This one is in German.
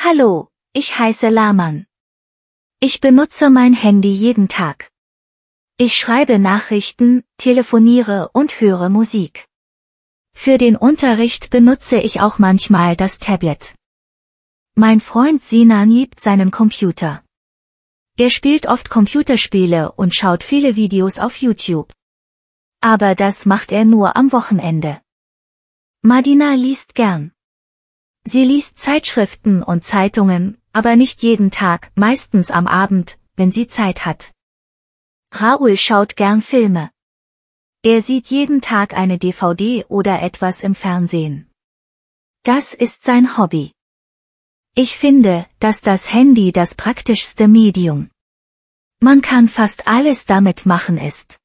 Hallo, ich heiße Laman. Ich benutze mein Handy jeden Tag. Ich schreibe Nachrichten, telefoniere und höre Musik. Für den Unterricht benutze ich auch manchmal das Tablet. Mein Freund Sinan liebt seinen Computer. Er spielt oft Computerspiele und schaut viele Videos auf YouTube. Aber das macht er nur am Wochenende. Madina liest gern. Sie liest Zeitschriften und Zeitungen, aber nicht jeden Tag, meistens am Abend, wenn sie Zeit hat. Raoul schaut gern Filme. Er sieht jeden Tag eine DVD oder etwas im Fernsehen. Das ist sein Hobby. Ich finde, dass das Handy das praktischste Medium. Man kann fast alles damit machen ist.